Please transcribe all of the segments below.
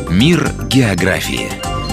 Мир географии.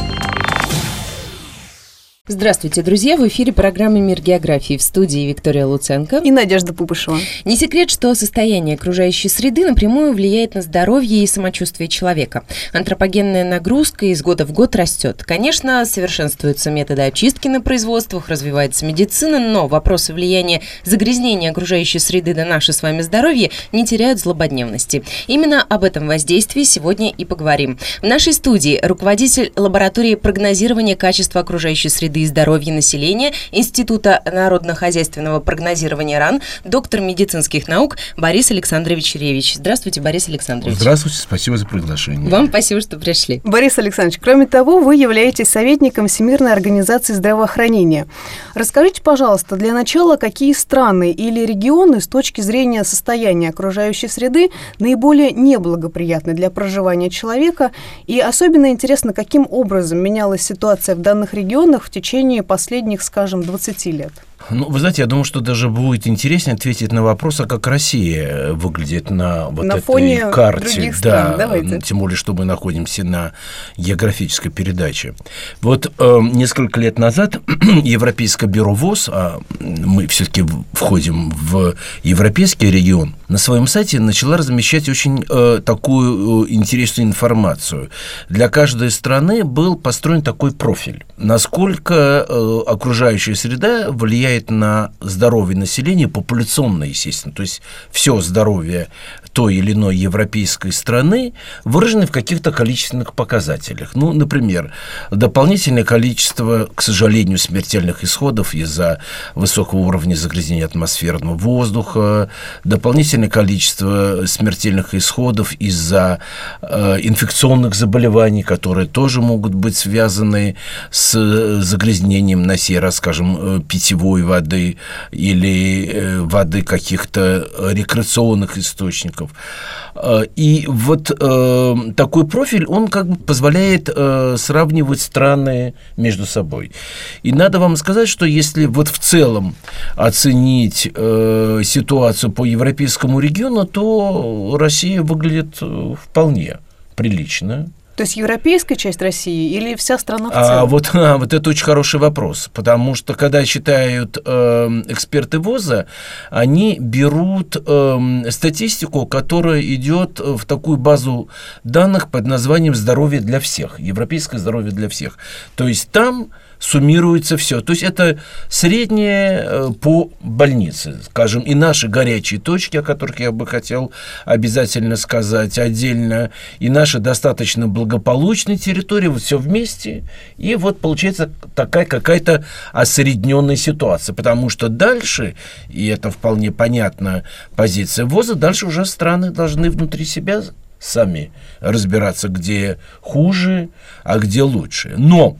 Здравствуйте, друзья! В эфире программы «Мир географии», в студии Виктория Луценко и Надежда Пупышева. Не секрет, что состояние окружающей среды напрямую влияет на здоровье и самочувствие человека. Антропогенная нагрузка из года в год растет. Конечно, совершенствуются методы очистки на производствах, развивается медицина, но вопросы влияния загрязнения окружающей среды на наше с вами здоровье не теряют злободневности. Именно об этом воздействии сегодня и поговорим. В нашей студии руководитель лаборатории прогнозирования качества окружающей среды и здоровья населения Института народно-хозяйственного прогнозирования РАН, доктор медицинских наук Борис Александрович Ревич. Здравствуйте, Борис Александрович. Здравствуйте, спасибо за приглашение. Вам спасибо, что пришли. Борис Александрович, кроме того, вы являетесь советником Всемирной организации здравоохранения. Расскажите, пожалуйста, для начала, какие страны или регионы с точки зрения состояния окружающей среды наиболее неблагоприятны для проживания человека, и особенно интересно, каким образом менялась ситуация в данных регионах в течение последних, скажем, 20 лет? Вы знаете, я думаю, что даже будет интереснее ответить на вопрос, а как Россия выглядит на этой фоне карте. Стран. Давайте. Тем более, что мы находимся на географической передаче. Несколько лет назад Европейское бюро ВОЗ, а мы все-таки входим в европейский регион, на своем сайте начала размещать очень такую интересную информацию. Для каждой страны был построен такой профиль. Насколько окружающая среда влияет на здоровье населения, популяционное, естественно, то есть все здоровье той или иной европейской страны выражено в каких-то количественных показателях. Например, дополнительное количество, к сожалению, смертельных исходов из-за высокого уровня загрязнения атмосферного воздуха, дополнительное количество смертельных исходов из-за инфекционных заболеваний, которые тоже могут быть связаны с загрязнением, на сей раз, скажем, питьевой воды или воды каких-то рекреационных источников. И такой профиль, он как бы позволяет сравнивать страны между собой. И надо вам сказать, что если в целом оценить ситуацию по европейскому региону, то Россия выглядит вполне прилично. То есть европейская часть России или вся страна в целом? Вот это очень хороший вопрос, потому что, когда считают эксперты ВОЗа, они берут статистику, которая идет в такую базу данных под названием «Здоровье для всех», «Европейское здоровье для всех». То есть там суммируется все. То есть это среднее по больнице, скажем, и наши горячие точки, о которых я бы хотел обязательно сказать отдельно, и наши достаточно благополучные территории, все вместе, и получается такая какая-то осредненная ситуация, потому что дальше, и это вполне понятна позиция ВОЗа, дальше уже страны должны внутри себя сами разбираться, где хуже, а где лучше. Но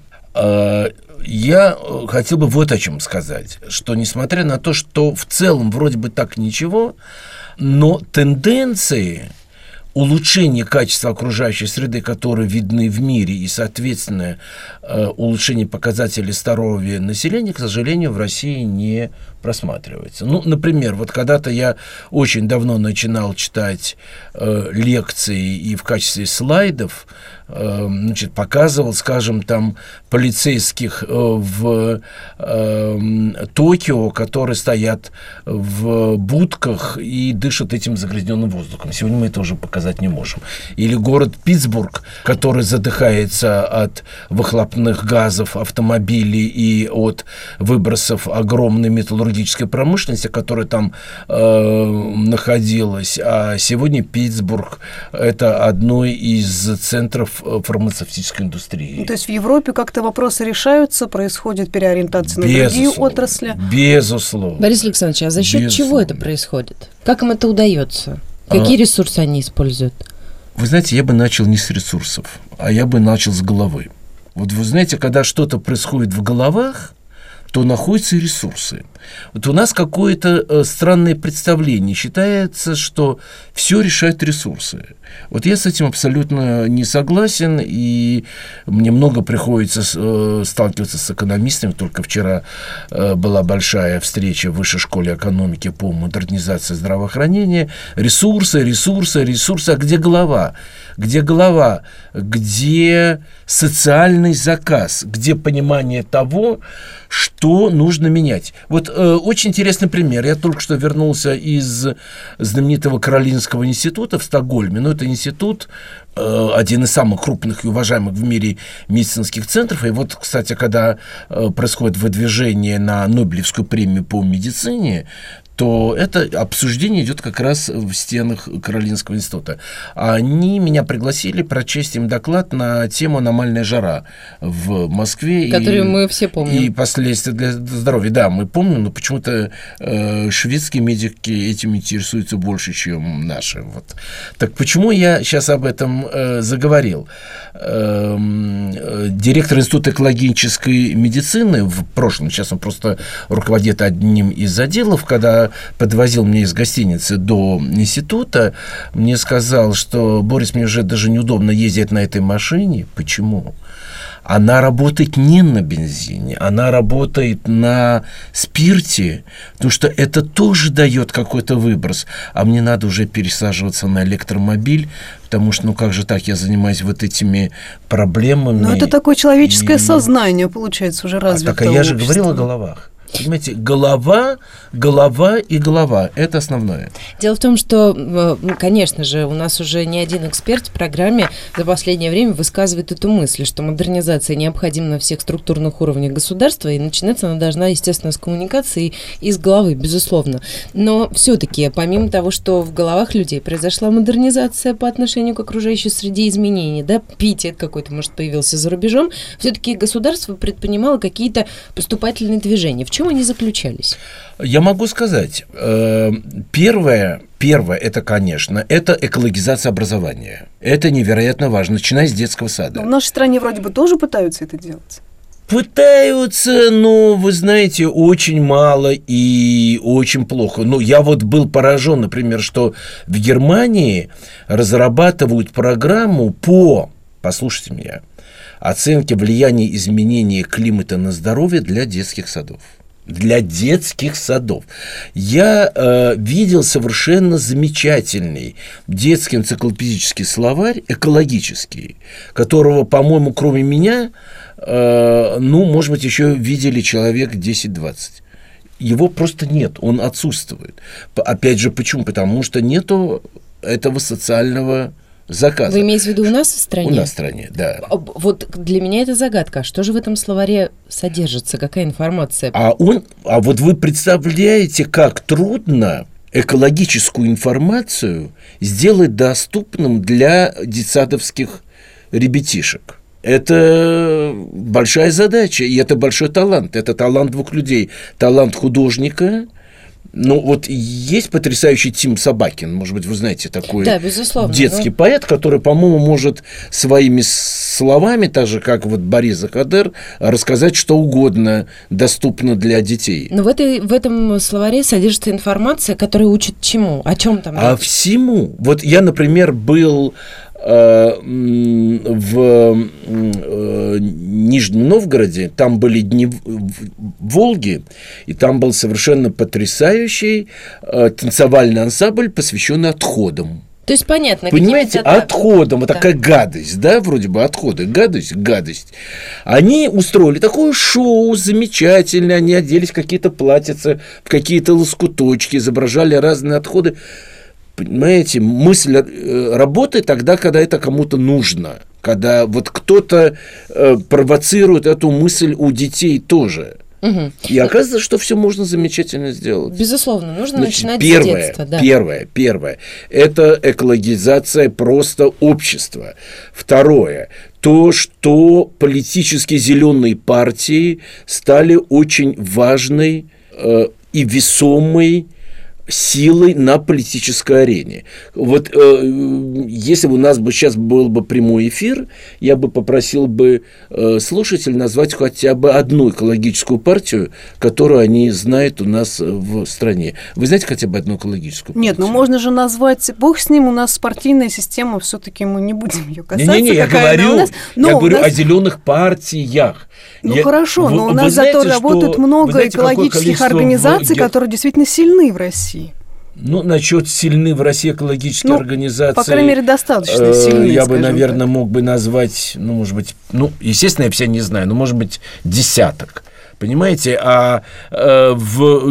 я хотел бы о чем сказать, что несмотря на то, что в целом вроде бы так ничего, но тенденции улучшения качества окружающей среды, которые видны в мире, и, соответственно, улучшение показателей здоровья населения, к сожалению, в России не просматривается. Например, когда-то я очень давно начинал читать лекции и в качестве слайдов показывал, скажем, там полицейских в Токио, которые стоят в будках и дышат этим загрязненным воздухом. Сегодня мы это уже показать не можем. Или город Питтсбург, который задыхается от выхлопных газов автомобилей и от выбросов огромной металлургической промышленности, которая там находилась. А сегодня Питтсбург – это одно из центров фармацевтической индустрии. То есть в Европе как-то вопросы решаются, происходит переориентация на другие отрасли? Безусловно. Борис Александрович, а за счет чего это происходит? Как им это удается? Какие ресурсы они используют? Вы знаете, я бы начал не с ресурсов, а я бы начал с головы. Вы знаете, когда что-то происходит в головах, то находятся и ресурсы. Вот у нас какое-то странное представление. Считается, что все решают ресурсы. Вот я с этим абсолютно не согласен, и мне много приходится сталкиваться с экономистами. Только вчера была большая встреча в Высшей школе экономики по модернизации здравоохранения. Ресурсы. А где голова? Где голова? Где социальный заказ? Где понимание того, что нужно менять? Вот очень интересный пример. Я только что вернулся из знаменитого Каролинского института в Стокгольме. Но это институт, один из самых крупных и уважаемых в мире медицинских центров. И вот, кстати, когда происходит выдвижение на Нобелевскую премию по медицине, то это обсуждение идет как раз в стенах Каролинского института. Они меня пригласили прочесть им доклад на тему «Аномальная жара» в Москве. Которую мы все помним. И последствия для здоровья. Да, мы помним, но почему-то шведские медики этим интересуются больше, чем наши. Вот. Так почему я сейчас об этом заговорил? Директор Института экологической медицины в прошлом, сейчас он просто руководит одним из отделов, когда подвозил меня из гостиницы до института, мне сказал, что, Борис, мне уже даже неудобно ездить на этой машине. Почему? Она работает не на бензине, она работает на спирте, потому что это тоже дает какой-то выброс. А мне надо уже пересаживаться на электромобиль, потому что, ну как же так, я занимаюсь вот этими проблемами. Но это такое человеческое сознание, получается, уже развитое. Так, я же говорил о головах. Понимаете, голова и голова – это основное. Дело в том, что, конечно же, у нас уже не один эксперт в программе за последнее время высказывает эту мысль, что модернизация необходима на всех структурных уровнях государства, и начинаться она должна, естественно, с коммуникации и с головы, безусловно. Но все-таки, помимо того, что в головах людей произошла модернизация по отношению к окружающей среде, изменений, да, пиетет какой-то, может, появился за рубежом, все-таки государство предпринимало какие-то поступательные движения. В чем они заключались? Я могу сказать, первое, это, конечно, это экологизация образования. Это невероятно важно, начиная с детского сада. Но в нашей стране вроде бы тоже пытаются это делать. Пытаются, но, вы знаете, очень мало и очень плохо. Ну, я вот был поражен, например, что в Германии разрабатывают программу по, послушайте меня, оценке влияния изменения климата на здоровье для детских садов. Для детских садов. Я видел совершенно замечательный детский энциклопедический словарь, экологический, которого, по-моему, кроме меня, может быть, еще видели человек 10-20. Его просто нет, он отсутствует. Опять же, почему? Потому что нету этого социального заказа. Вы имеете в виду у нас в стране? У нас в стране, да. Вот для меня это загадка. Что же в этом словаре содержится? Какая информация? А вот вы представляете, как трудно экологическую информацию сделать доступным для детсадовских ребятишек. Это большая задача, и это большой талант. Это талант двух людей. Талант художника. Ну, вот есть потрясающий Тим Собакин, может быть, вы знаете, такой детский поэт, который, по-моему, может своими словами, так же, как вот Борис Захадер, рассказать что угодно, доступно для детей. Но в этом словаре содержится информация, которая учит чему? О чем там? А всему. Вот я, например, был в Нижнем Новгороде, там были дни Волги, и там был совершенно потрясающий танцевальный ансамбль, посвященный отходам. То есть понятно. Понимаете, отходам, вот такая гадость, да, вроде бы отходы, гадость. Они устроили такое шоу замечательное, они оделись в какие-то платьица, в какие-то лоскуточки, изображали разные отходы. Понимаете, мысль работает тогда, когда это кому-то нужно, когда вот кто-то провоцирует эту мысль у детей тоже. Угу. И оказывается, что все можно замечательно сделать. Безусловно, нужно начинать с детства. Да. Первое – это экологизация просто общества. Второе – то, что политически зеленые партии стали очень важной и весомой силой на политической арене. Вот если бы у нас бы сейчас был бы прямой эфир, я бы попросил бы слушателей назвать хотя бы одну экологическую партию, которую они знают у нас в стране. Вы знаете хотя бы одну экологическую партию? Нет, ну можно же назвать, бог с ним, у нас партийная система, все-таки мы не будем ее касаться. Не-не-не, я говорю о зеленых партиях. Хорошо, но у нас зато работает много экологических организаций, которые действительно сильны в России. Ну, насчет сильны в России экологические организации... По крайней мере, достаточно сильны, я бы, наверное, мог бы назвать, может быть, естественно, я все не знаю, но, может быть, десяток. Понимаете? А в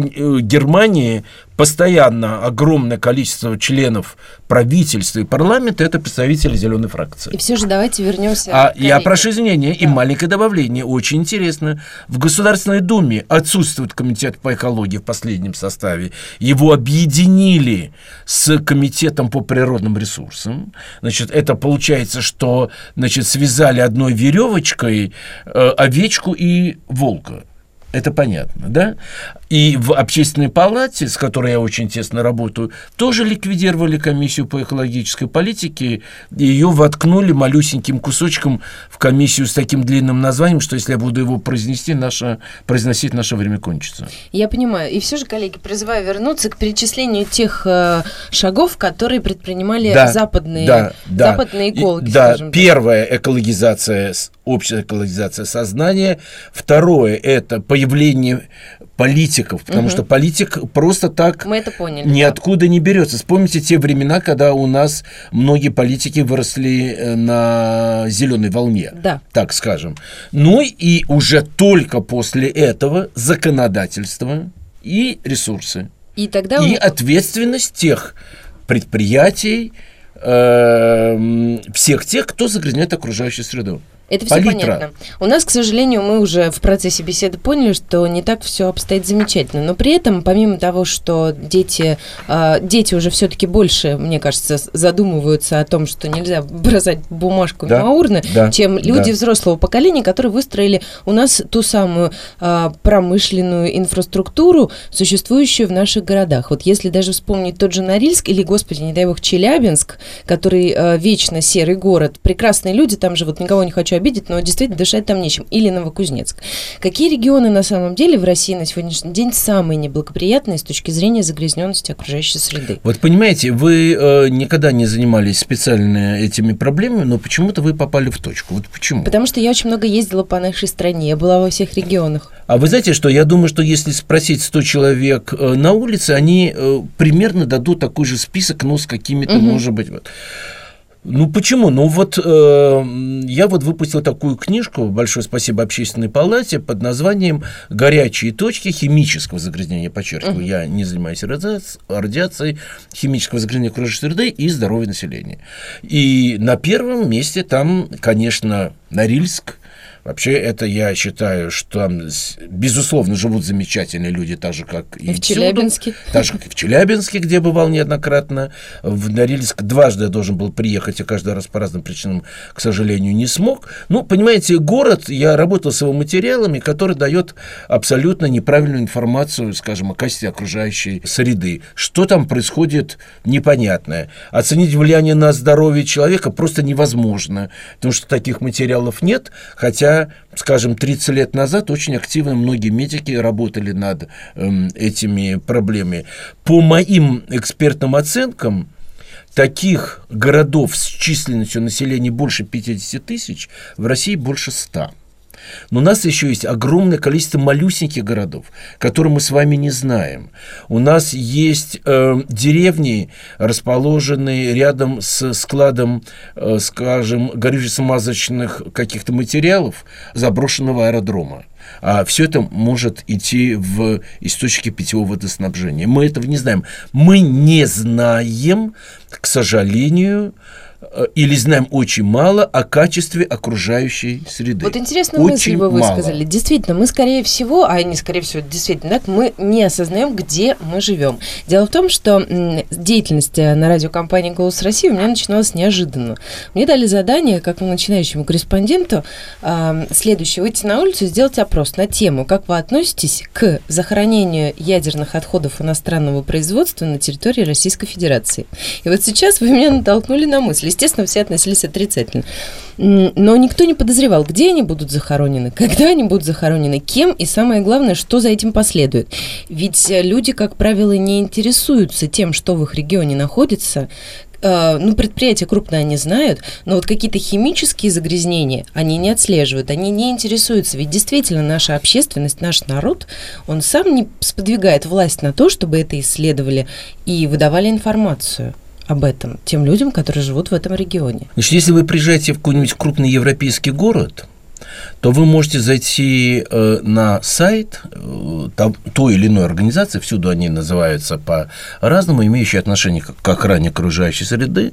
Германии постоянно огромное количество членов правительства и парламента – это представители зеленой фракции. И все же давайте вернемся. Я прошу извинения, и маленькое добавление. Очень интересно. В Государственной Думе отсутствует комитет по экологии в последнем составе. Его объединили с комитетом по природным ресурсам. Значит, это получается, что связали одной веревочкой овечку и волка. Это понятно, да? И в Общественной палате, с которой я очень тесно работаю, тоже ликвидировали комиссию по экологической политике, и ее воткнули малюсеньким кусочком в комиссию с таким длинным названием, что если я буду его произносить, наше время кончится. Я понимаю. И все же, коллеги, призываю вернуться к перечислению тех шагов, которые предпринимали западные экологи. Первое – экологизация, общая экологизация сознания. Второе – это появление политиков, потому что политик просто так ниоткуда не берется. Вспомните те времена, когда у нас многие политики выросли на зеленой волне, так скажем. Ну и уже только после этого законодательство и ресурсы. И ответственность тех предприятий, всех тех, кто загрязняет окружающую среду. Это все понятно. У нас, к сожалению, мы уже в процессе беседы поняли, что не так все обстоит замечательно. Но при этом, помимо того, что дети уже все-таки больше, мне кажется, задумываются о том, что нельзя бросать бумажку мимо урны, чем люди взрослого поколения, которые выстроили у нас ту самую промышленную инфраструктуру, существующую в наших городах. Вот если даже вспомнить тот же Норильск или, господи, не дай бог, Челябинск, который вечно серый город, прекрасные люди, там живут, никого не хочу обидеть, но действительно дышать там нечем. Или Новокузнецк. Какие регионы на самом деле в России на сегодняшний день самые неблагоприятные с точки зрения загрязненности окружающей среды? Вот понимаете, вы никогда не занимались специально этими проблемами, но почему-то вы попали в точку. Вот почему? Потому что я очень много ездила по нашей стране, я была во всех регионах. А вы знаете, что я думаю, что если спросить 100 человек на улице, они примерно дадут такой же список, но с какими-то, может быть, почему? Я выпустил такую книжку, большое спасибо Общественной палате, под названием «Горячие точки химического загрязнения», подчеркиваю, я не занимаюсь радиацией, химического загрязнения окружающей среды и здоровья населения. И на первом месте там, конечно, Норильск. Вообще, это я считаю, что там, безусловно, живут замечательные люди, так же, как и в Челябинске. Так же, как и в Челябинске, где бывал неоднократно. В Норильск дважды я должен был приехать, и каждый раз по разным причинам, к сожалению, не смог. Понимаете, город, я работал с его материалами, который дает абсолютно неправильную информацию, скажем, о качестве окружающей среды. Что там происходит, непонятное. Оценить влияние на здоровье человека просто невозможно, потому что таких материалов нет, хотя, скажем, 30 лет назад очень активно многие медики работали над этими проблемами. По моим экспертным оценкам, таких городов с численностью населения больше 50 тысяч в России больше 100. Но у нас еще есть огромное количество малюсеньких городов, которые мы с вами не знаем. У нас есть деревни, расположенные рядом с складом, скажем, горюче-смазочных каких-то материалов заброшенного аэродрома. А все это может идти в источники питьевого водоснабжения. Мы этого не знаем. Мы не знаем, к сожалению, или знаем очень мало о качестве окружающей среды. Вот интересную мысль вы высказали. Действительно, мы, скорее всего, действительно, так, мы не осознаем, где мы живем. Дело в том, что деятельность на радиокомпании «Голос России» у меня начиналась неожиданно. Мне дали задание, как начинающему корреспонденту, следующее: выйти на улицу и сделать опрос на тему, как вы относитесь к захоронению ядерных отходов иностранного производства на территории Российской Федерации. И вот сейчас вы меня натолкнули на мысль. Естественно, все относились отрицательно. Но никто не подозревал, где они будут захоронены, когда они будут захоронены, кем и, самое главное, что за этим последует. Ведь люди, как правило, не интересуются тем, что в их регионе находится. Предприятия крупные они знают, но вот какие-то химические загрязнения они не отслеживают, они не интересуются. Ведь действительно наша общественность, наш народ, он сам не сподвигает власть на то, чтобы это исследовали и выдавали информацию об этом тем людям, которые живут в этом регионе. Значит, если вы приезжаете в какой-нибудь крупный европейский город, то вы можете зайти на сайт той или иной организации, всюду они называются по-разному, имеющие отношение к охране окружающей среды,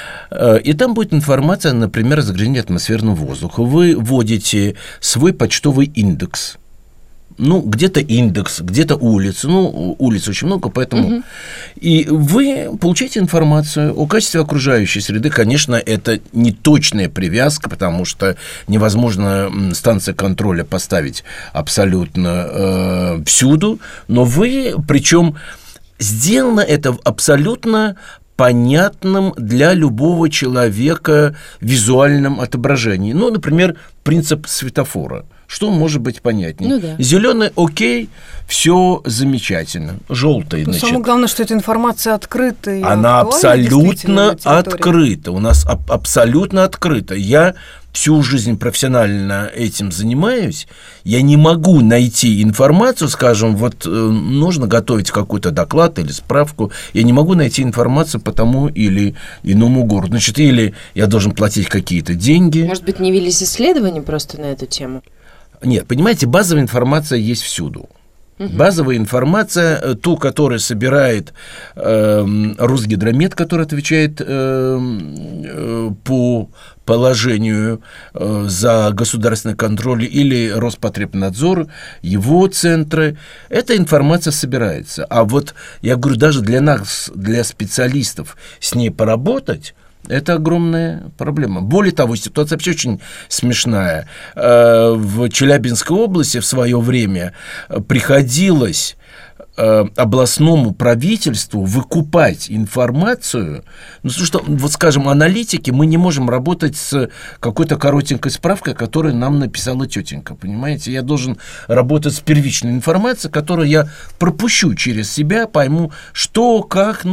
и там будет информация, например, о загрязнении атмосферного воздуха. Вы вводите свой почтовый индекс. Где-то индекс, где-то улицы. Улиц очень много, поэтому... И вы получаете информацию о качестве окружающей среды. Конечно, это не точная привязка, потому что невозможно станции контроля поставить абсолютно всюду, но причем сделано это в абсолютно понятном для любого человека визуальном отображении. Например, принцип светофора. Что может быть понятнее? Да. Зеленый, окей, все замечательно. Желтый, значит. Самое главное, что эта информация открыта. И она абсолютно открыта. У нас абсолютно открыта. Я всю жизнь профессионально этим занимаюсь. Я не могу найти информацию, скажем, нужно готовить какой-то доклад или справку. Я не могу найти информацию по тому или иному городу. Значит, или я должен платить какие-то деньги. Может быть, не велись исследования просто на эту тему? Нет, понимаете, базовая информация есть всюду. Базовая информация, ту, которую собирает Росгидромет, который отвечает по положению за государственный контроль, или Роспотребнадзор, его центры, эта информация собирается. А я говорю, даже для нас, для специалистов, с ней поработать, это огромная проблема. Более того, ситуация вообще очень смешная. В Челябинской области в свое время приходилось областному правительству выкупать информацию, потому что, скажем, аналитики, мы не можем работать с какой-то коротенькой справкой, которую нам написала тетенька, понимаете? Я должен работать с первичной информацией, которую я пропущу через себя, пойму, что, как,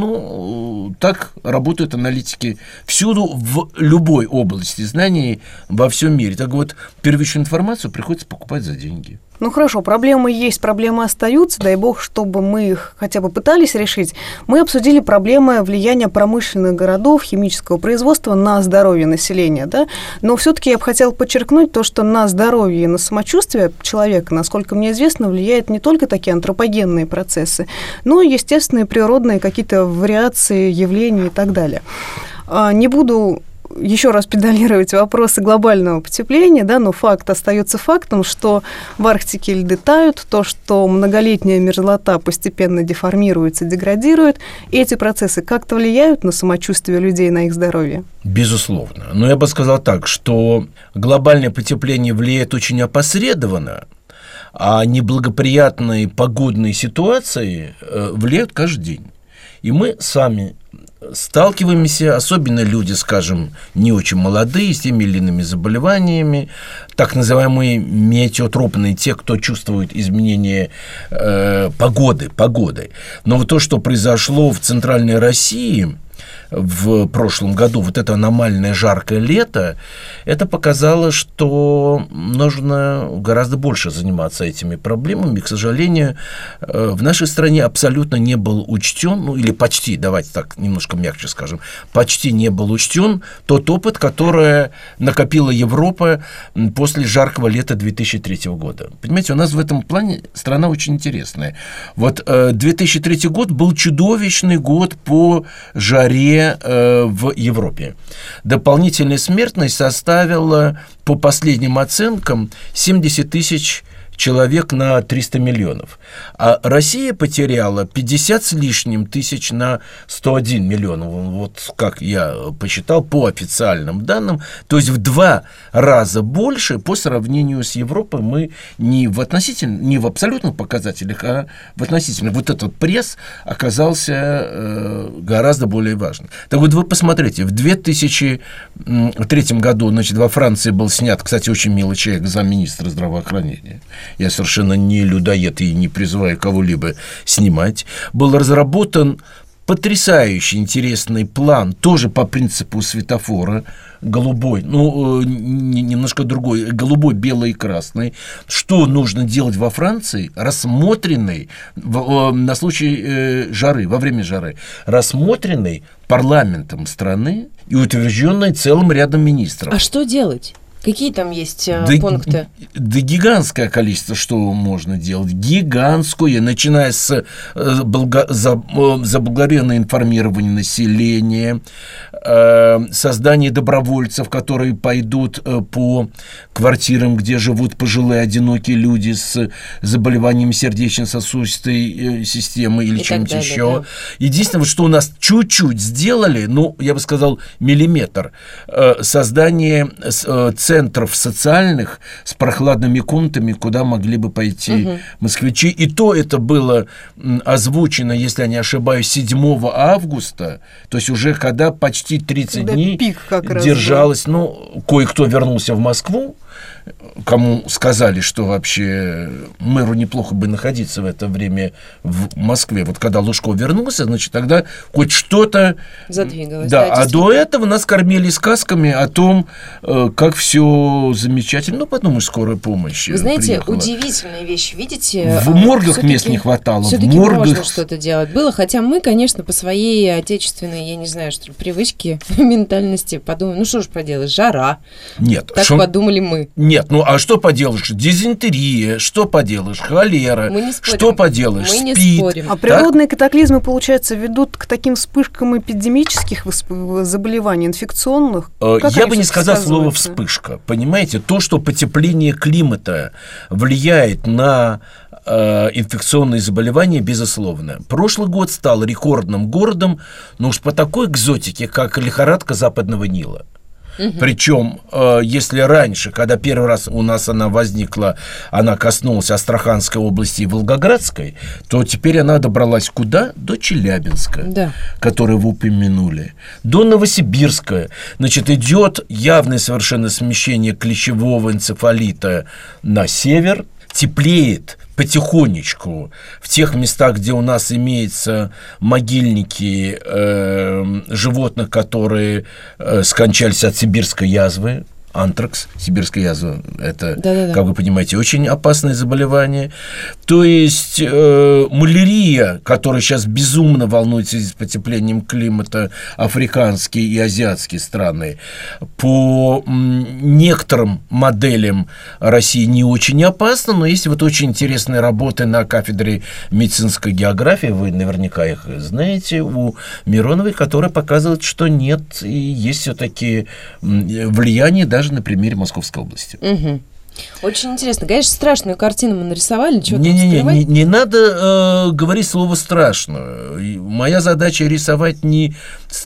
так работают аналитики всюду, в любой области знаний во всем мире. Так вот, первичную информацию приходится покупать за деньги. Хорошо, проблемы есть, проблемы остаются, дай бог, чтобы мы их хотя бы пытались решить. Мы обсудили проблемы влияния промышленных городов, химического производства на здоровье населения, да? Но все-таки я бы хотела подчеркнуть то, что на здоровье и на самочувствие человека, насколько мне известно, влияют не только такие антропогенные процессы, но и естественные природные какие-то вариации, явления и так далее. Не буду еще раз педалировать вопросы глобального потепления, да, но факт остается фактом, что в Арктике льды тают, то, что многолетняя мерзлота постепенно деформируется, деградирует, и эти процессы как-то влияют на самочувствие людей, на их здоровье? Безусловно. Но я бы сказал так, что глобальное потепление влияет очень опосредованно, а неблагоприятные погодные ситуации влияют каждый день. И мы сами сталкиваемся, особенно люди, скажем, не очень молодые, с теми или иными заболеваниями, так называемые метеотропные, те, кто чувствует изменение погоды. Но то, что произошло в Центральной России в прошлом году, это аномальное жаркое лето, это показало, что нужно гораздо больше заниматься этими проблемами. И, к сожалению, в нашей стране абсолютно не был учтен, или почти, давайте так немножко мягче скажем, почти не был учтен тот опыт, который накопила Европа после жаркого лета 2003 года. Понимаете, у нас в этом плане страна очень интересная. 2003 год был чудовищный год по жаре стране в Европе. Дополнительная смертность составила, по последним оценкам, 70 тысяч человек на 300 миллионов. А Россия потеряла 50 с лишним тысяч на 101 миллион. Вот как я посчитал по официальным данным. То есть в 2 раза больше по сравнению с Европой. Мы не в абсолютных показателях, а в относительных. Вот этот пресс оказался гораздо более важным. Так вот вы посмотрите, в 2003 году, значит, во Франции был снят, кстати, очень милый человек, замминистра здравоохранения. Я совершенно не людоед и не призываю кого-либо снимать. Был разработан потрясающий интересный план, тоже по принципу светофора, голубой, немножко другой, голубой, белый и красный. Что нужно делать во Франции, рассмотренный на случай жары, во время жары, рассмотренный парламентом страны и утвержденный целым рядом министров. А что делать? Какие там есть пункты? Да гигантское количество, что можно делать. Гигантское, начиная с заблаговременного информирования населения, создание добровольцев, которые пойдут по квартирам, где живут пожилые одинокие люди с заболеванием сердечно-сосудистой системы или чем-нибудь еще. Да. Единственное, что у нас чуть-чуть сделали, я бы сказал, миллиметр, создание центров социальных с прохладными комнатами, куда могли бы пойти москвичи. И то это было озвучено, если я не ошибаюсь, 7 августа, то есть уже когда почти 30 дней пик как раз держалось. Кое-кто вернулся в Москву, кому сказали, что вообще мэру неплохо бы находиться в это время в Москве. Вот когда Лужков вернулся, значит, тогда хоть что-то задвигалось. Да, а до этого нас кормили сказками о том, как все замечательно. Потом и скорая помощь. Вы знаете, приехала. Удивительная вещь, видите? В моргах мест не хватало. Все-таки можно что-то делать было, хотя мы, конечно, по своей отечественной, я не знаю, что ли, привычке, ментальности подумали, что ж поделаешь, жара. Нет. Так подумали мы. Нет, а что поделаешь? Дизентерия, что поделаешь? Холера, что поделаешь? Мы не СПИД. спорим. А природные катаклизмы, получается, ведут к таким вспышкам эпидемических заболеваний, инфекционных? Я бы не сказал слово «вспышка». Понимаете, то, что потепление климата влияет на инфекционные заболевания, безусловно. Прошлый год стал рекордным годом, уж по такой экзотике, как лихорадка Западного Нила. Причем, если раньше, когда первый раз у нас она возникла, она коснулась Астраханской области и Волгоградской, то теперь она добралась куда? До Челябинска, который вы упомянули, до Новосибирска. Значит, идет явное совершенно смещение клещевого энцефалита на север, теплеет потихонечку в тех местах, где у нас имеются могильники животных, которые скончались от сибирской язвы. Антракс, сибирская язва, это, как вы понимаете, очень опасное заболевание. То есть малярия, которая сейчас безумно волнуется с потеплением климата, африканские и азиатские страны, по некоторым моделям России не очень опасна, но есть вот очень интересные работы на кафедре медицинской географии, вы наверняка их знаете, у Мироновой, которая показывает, что нет, и есть все-таки влияние даже на примере Московской области. Очень интересно. Конечно, страшную картину мы нарисовали. Не надо говорить слово «страшно». Моя задача рисовать не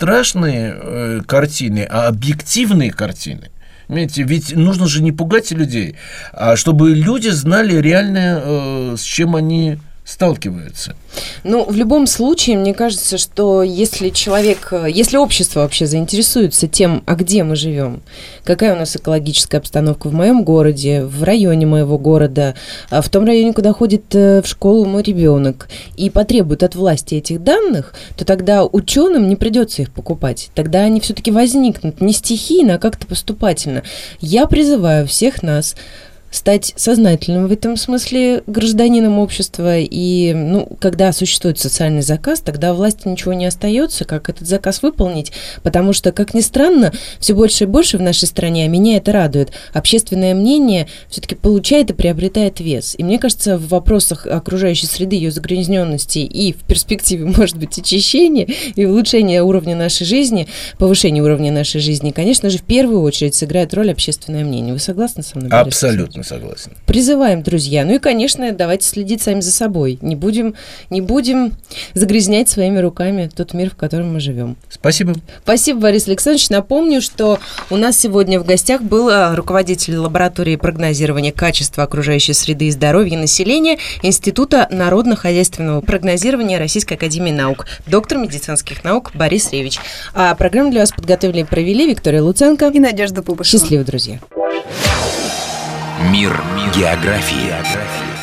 страшные картины, а объективные картины. Понимаете, ведь нужно же не пугать людей, а чтобы люди знали реально, с чем они сталкиваются. В любом случае, мне кажется, что если общество вообще заинтересуется тем, а где мы живем, какая у нас экологическая обстановка в моем городе, в районе моего города, в том районе, куда ходит в школу мой ребенок, и потребует от власти этих данных, то тогда ученым не придется их покупать. Тогда они все-таки возникнут не стихийно, а как-то поступательно. Я призываю всех нас стать сознательным в этом смысле гражданином общества. И, когда существует социальный заказ, тогда власти ничего не остается, как этот заказ выполнить, потому что, как ни странно, все больше и больше в нашей стране, а меня это радует, общественное мнение все-таки получает и приобретает вес. И мне кажется, в вопросах окружающей среды, ее загрязненности и в перспективе, может быть, очищения и улучшения уровня нашей жизни, повышения уровня нашей жизни, конечно же, в первую очередь сыграет роль общественное мнение. Вы согласны со мной, Борис? Абсолютно согласен. Призываем, друзья. И, конечно, давайте следить сами за собой. Не будем загрязнять своими руками тот мир, в котором мы живем. Спасибо. Спасибо, Борис Александрович. Напомню, что у нас сегодня в гостях был руководитель лаборатории прогнозирования качества окружающей среды и здоровья населения Института народно-хозяйственного прогнозирования Российской академии наук, доктор медицинских наук Борис Ревич. А программу для вас подготовили и провели Виктория Луценко и Надежда Пупышева. Счастливо, друзья. Мир географии.